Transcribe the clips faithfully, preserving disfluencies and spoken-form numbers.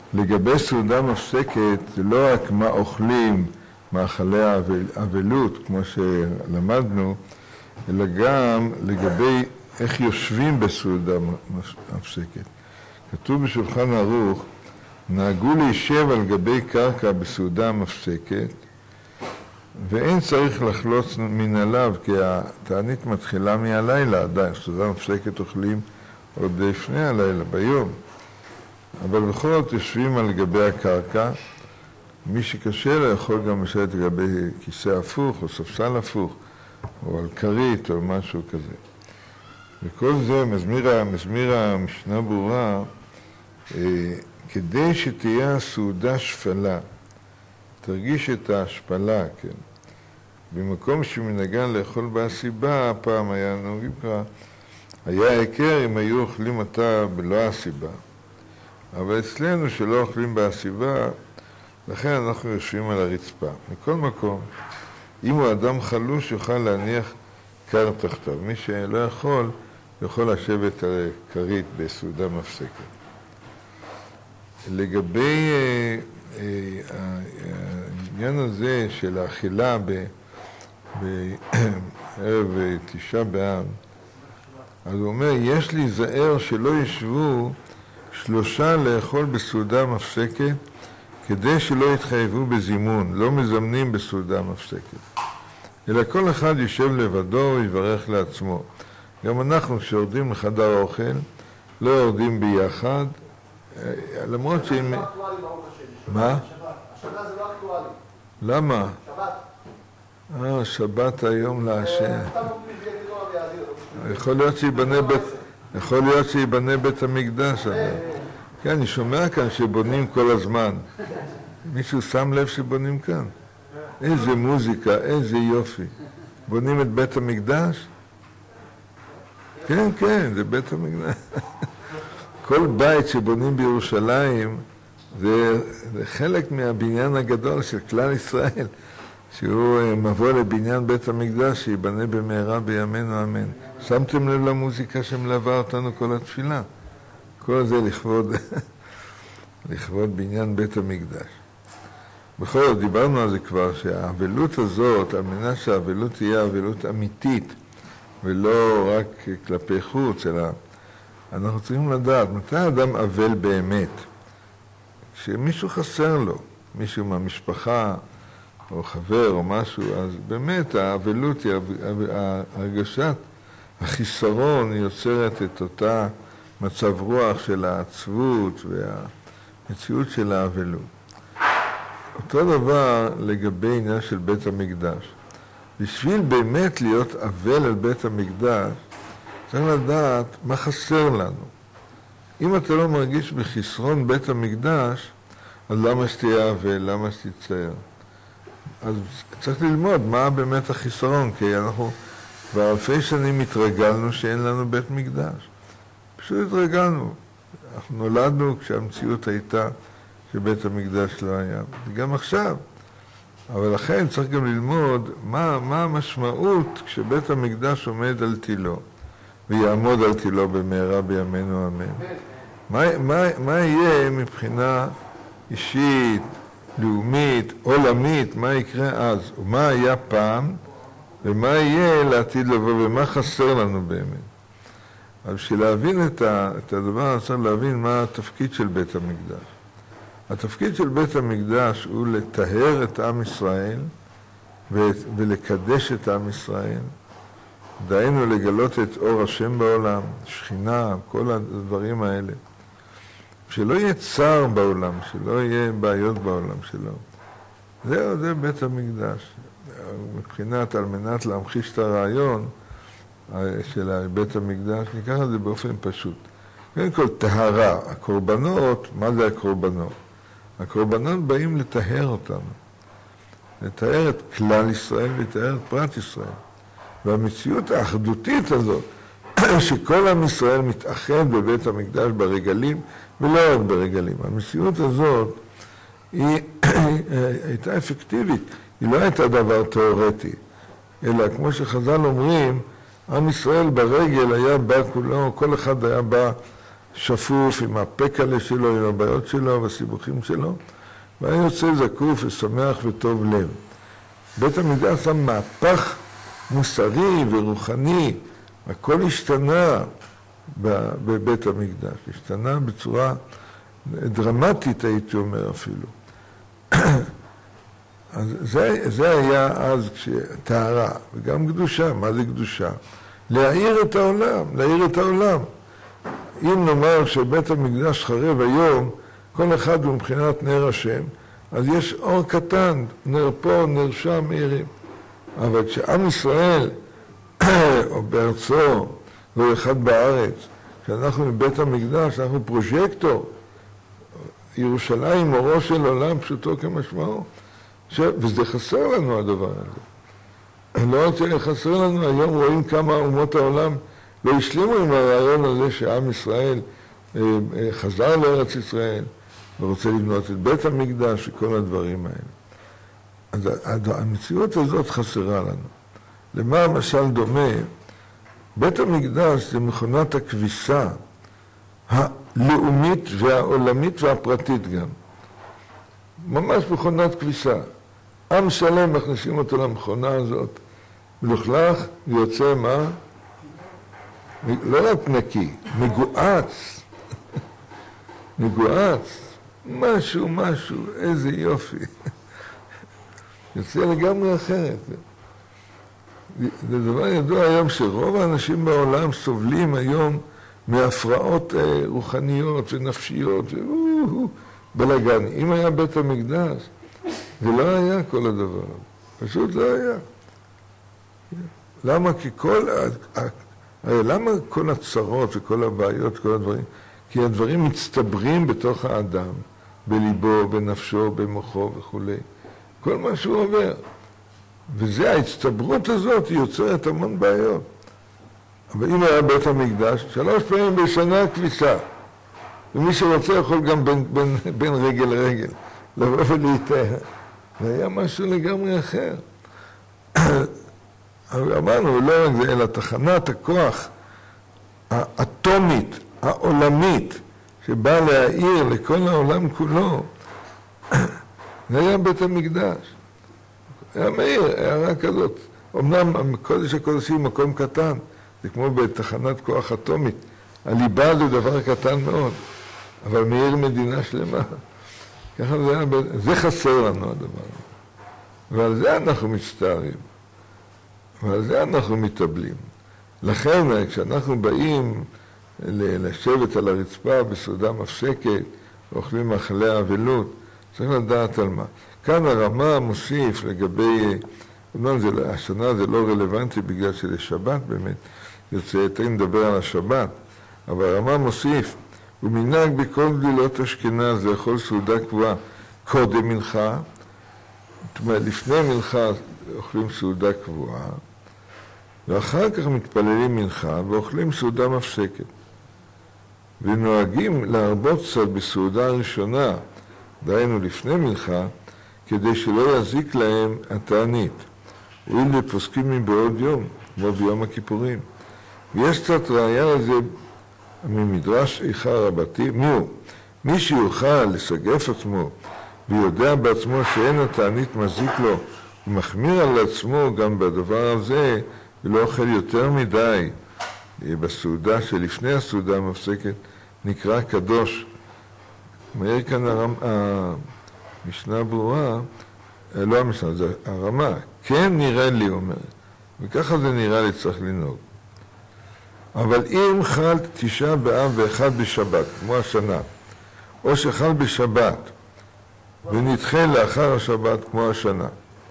לגבי סעודה מפסקת, זה לא רק מה אוכלים, מאכלי אבלות, כמו שלמדנו, אלא גם לגבי איך יושבים בסעודה מפסקת. כתוב בשולחן ערוך, נהגו להישב על גבי קרקע בסעודה מפסקת, ואין צריך לחלוץ מן עליו, כי התענית מתחילה מהלילה עדיין. סעודה מפסקת אוכלים עוד לפני הלילה, ביום. אבל בכל זאת יושבים על גבי הקרקע, מי שקשה לו יכול גם לשבת לגבי כיסא הפוך או ספסל הפוך, או על כרית או משהו כזה. וכל זה, מזמיר, מזמיר המשנה ברורה, אה, כדי שתהיה הסעודה שפלה, תרגיש את ההשפלה, כן. במקום שמנהגן לאכול בהסיבה, פעם היה נהוגים ככה, היה היכר אם היו אוכלים אותה בלא הסיבה. אבל אצלנו שלא אוכלים בהסיבה, לכן אנחנו יושבים על הרצפה. מכל מקום, אם הוא אדם חלוש, יוכל להניח קר תחתיו. מי שלא יכול, יכול לשבת על כרית בסעודה מפסקת. לגבי אה, אה, העניין הזה של האכילה בערב תשעה באב, אז הוא אומר, יש לי זהר שלא ישבו שלושה לאכול בסעודה מפסקת, כדי שלא יתחייבו בזימון, לא מזמנים בסעודה מפסקת. אלא כל אחד יושב לבדו ויברך לעצמו. גם אנחנו כשיורדים לחדר האוכל, לא יורדים ביחד, למרות שאם... זה לא אקטואלי ברוך השם. מה? השנה זה לא אקטואלי. למה? שבת. אה, שבת היום להשם. סתם מוקלים זה גדול ויעזיר. יכול להיות שיבנה בית... יכול להיות שיבנה בית המקדש. כן, אני שומע כאן שבונים כל הזמן. מישהו שם לב שבונים כאן? איזה מוזיקה, איזה יופי. בונים את בית המקדש? כן, כן, זה בית המקדש. כל בית שבונים בירושלים זה, זה חלק מהבניין הגדול של כלל ישראל, שהוא מבוא לבניין בית המקדש שיבנה במהרה בימינו אמן. שמתם לב למוזיקה שמלווה אותנו כל התפילה? כל זה לכבוד, לכבוד בניין בית המקדש. בכל זאת, דיברנו על זה כבר, שהאבלות הזאת, על מנת שהאבלות תהיה אבלות אמיתית, ולא רק כלפי חוץ, אלא אנחנו צריכים לדעת, מתי האדם אבל באמת? כשמישהו חסר לו, מישהו מהמשפחה, או חבר, או משהו, אז באמת האבלות, הרגשת החיסרון יוצרת את אותה מצב רוח של העצבות והמציאות של האבלות. אותו דבר לגבי עניין של בית המקדש. בשביל באמת להיות אבל על בית המקדש, צריך לדעת מה חסר לנו. אם אתה לא מרגיש בחסרון בית המקדש, אז למה שתהיה אבל, למה שתצייר? אז צריך ללמוד מה באמת החיסרון, כי אנחנו כבר אלפי שנים התרגלנו שאין לנו בית מקדש. פשוט התרגלנו. אנחנו נולדנו כשהמציאות הייתה שבית המקדש לא היה. גם עכשיו. אבל לכן צריך גם ללמוד מה, מה המשמעות כשבית המקדש עומד על תילו, ויעמוד על תילו במהרה בימינו אמן. מה, מה, מה יהיה מבחינה אישית, לאומית, עולמית, מה יקרה אז? ומה היה פעם, ומה יהיה לעתיד לבוא, ומה חסר לנו באמת. אבל בשביל להבין את, ה, את הדבר, צריך להבין מה התפקיד של בית המקדש. התפקיד של בית המקדש הוא לטהר את עם ישראל ו- ולקדש את עם ישראל. דהיינו לגלות את אור השם בעולם, שכינה, כל הדברים האלה. שלא יהיה צער בעולם, שלא יהיה בעיות בעולם שלו. זהו, זה בית המקדש. מבחינת, על מנת להמחיש את הרעיון של בית המקדש, ניקח את זה באופן פשוט. קודם כל, טהרה. הקורבנות, מה זה הקורבנות? הקורבנות באים לטהר אותנו. לטהר את כלל ישראל ולטהר את פרט ישראל. והמציאות האחדותית הזאת, שכל עם ישראל מתאחד בבית המקדש ברגלים, ולא רק ברגלים. המציאות הזאת היא הייתה אפקטיבית, היא לא הייתה דבר תיאורטי, אלא כמו שחז"ל אומרים, עם ישראל ברגל היה בא כולו, כל אחד היה בא שפוף עם הפקלה שלו, עם הבעיות שלו והסיבוכים שלו, והיה יוצא זקוף ושמח וטוב לב. בית המקדש עשה מהפך מוסרי ורוחני, הכל השתנה בבית המקדש, השתנה בצורה דרמטית, הייתי אומר אפילו. אז זה, זה היה אז כשטהרה, וגם קדושה. מה זה קדושה? להאיר את העולם, להאיר את העולם. אם נאמר שבית המקדש חרב היום, כל אחד הוא מבחינת נר השם, אז יש אור קטן, נר פה, נר שם, מאירים. אבל כשעם ישראל, או בארצו, או אחד בארץ, כשאנחנו בבית המקדש, אנחנו פרוז'קטור, ירושלים אורו של עולם, פשוטו כמשמעו, ש... וזה חסר לנו הדבר הזה. לא רק שחסר לנו, היום רואים כמה אומות העולם לא השלימו עם הרעיון הזה שעם ישראל חזר לארץ ישראל, ורוצה לבנות את בית המקדש וכל הדברים האלה. אז המציאות הזאת חסרה לנו. למה המשל דומה? בית המקדש זה מכונת הכביסה הלאומית והעולמית והפרטית גם. ממש מכונת כביסה. עם שלם מכניסים אותו למכונה הזאת, מלוכלך ויוצא מה? לא רק נקי, מגועץ. מגועץ. משהו, משהו, איזה יופי. יוצא לגמרי אחרת. זה דבר ידוע היום שרוב האנשים בעולם סובלים היום מהפרעות רוחניות ונפשיות ובלגן. אם היה בית המקדש, זה לא היה כל הדבר. פשוט לא היה. למה? כי כל, למה כל הצרות וכל הבעיות, כל הדברים? כי הדברים מצטברים בתוך האדם, בליבו, בנפשו, במוחו וכו'. כל מה שהוא עובר. וזה, ההצטברות הזאת, היא יוצרת המון בעיות. אבל אם היה בית המקדש, שלוש פעמים בשנה כביסה. ומי שרוצה יכול גם בין, בין, בין רגל לרגל, לבוא ולהיטהר. זה היה משהו לגמרי אחר. אבל אמרנו, לא רק זה, אלא תחנת הכוח האטומית, העולמית, שבאה להאיר לכל העולם כולו, זה היה בית המקדש. היה מהיר, הערה כזאת. אמנם קודש הקודשים מקום קטן, זה כמו בתחנת כוח אטומית. הליבה זה דבר קטן מאוד, אבל מהיר מדינה שלמה. ככה זה היה, זה חסר לנו הדבר. ועל זה אנחנו מצטערים. ועל זה אנחנו מתאבלים. לכן, כשאנחנו באים לשבת על הרצפה בסעודה מפסקת, אוכלים מאכלי אבלות, צריך לדעת על מה. כאן הרמה מוסיף לגבי, אומנם השנה זה לא רלוונטי בגלל שזה שבת באמת, יוצא, תן לדבר על השבת, אבל הרמה מוסיף, ומנהג בכל גדילות אשכנז לאכול סעודה קבועה קודם מנחה, זאת אומרת, לפני מנחה אוכלים סעודה קבועה, ואחר כך מתפללים מנחה ואוכלים סעודה מפסקת. ונוהגים להרבות קצת בסעודה הראשונה, דהיינו לפני מנחה, כדי שלא יזיק להם התענית. הואיל ופוסקים מבעוד יום, כמו ביום הכיפורים. ויש קצת ראיה לזה ממדרש איכה רבתי. מי הוא? מי שיוכל לסגף עצמו ויודע בעצמו שאין התענית מזיק לו, ומחמיר על עצמו גם בדבר הזה, ולא אוכל יותר מדי בסעודה שלפני הסעודה המפסקת, נקרא קדוש. אומר כאן הרמ... המשנה ברורה, לא המשנה, זה הרמה, כן נראה לי, אומר, וככה זה נראה לי צריך לנהוג. אבל אם חל תשעה באב ואחד בשבת, כמו השנה, או שחל בשבת ונדחה לאחר השבת, כמו השנה,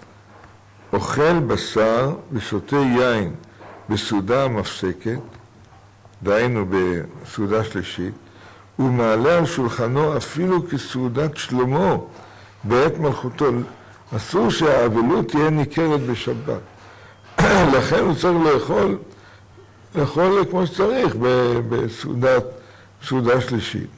אוכל בשר ושותה יין בסעודה המפסקת, דהיינו בסעודה שלישית, ומעלה על שולחנו אפילו כסעודת שלמה בעת מלכותו. אסור שהאבלות תהיה ניכרת בשבת. לכן הוא צריך לאכול, לאכול כמו שצריך בסעודת, בסעודה שלישית.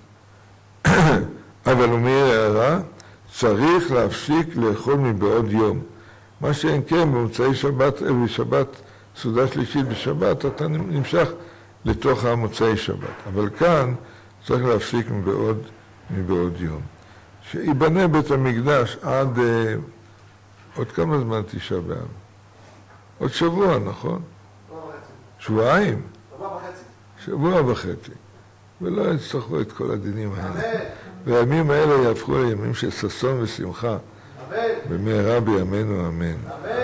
אבל הוא מעיר הערה, צריך להפסיק לאכול מבעוד יום. מה שאין כן, במוצאי שבת, בשבת, סעודה שלישית בשבת, אתה נמשך לתוך המוצאי שבת. אבל כאן צריך להפסיק מבעוד, מבעוד יום. שיבנה בית המקדש עד אה, עוד כמה זמן תשעה באב? עוד שבוע, נכון? שבוע וחצי. שבועיים? שבוע וחצי. שבוע וחצי. ולא יצטרכו את כל הדינים האלה. אמן. והימים האלה יהפכו לימים של ששון ושמחה. אמן. במהרה בימינו אמן. אמן.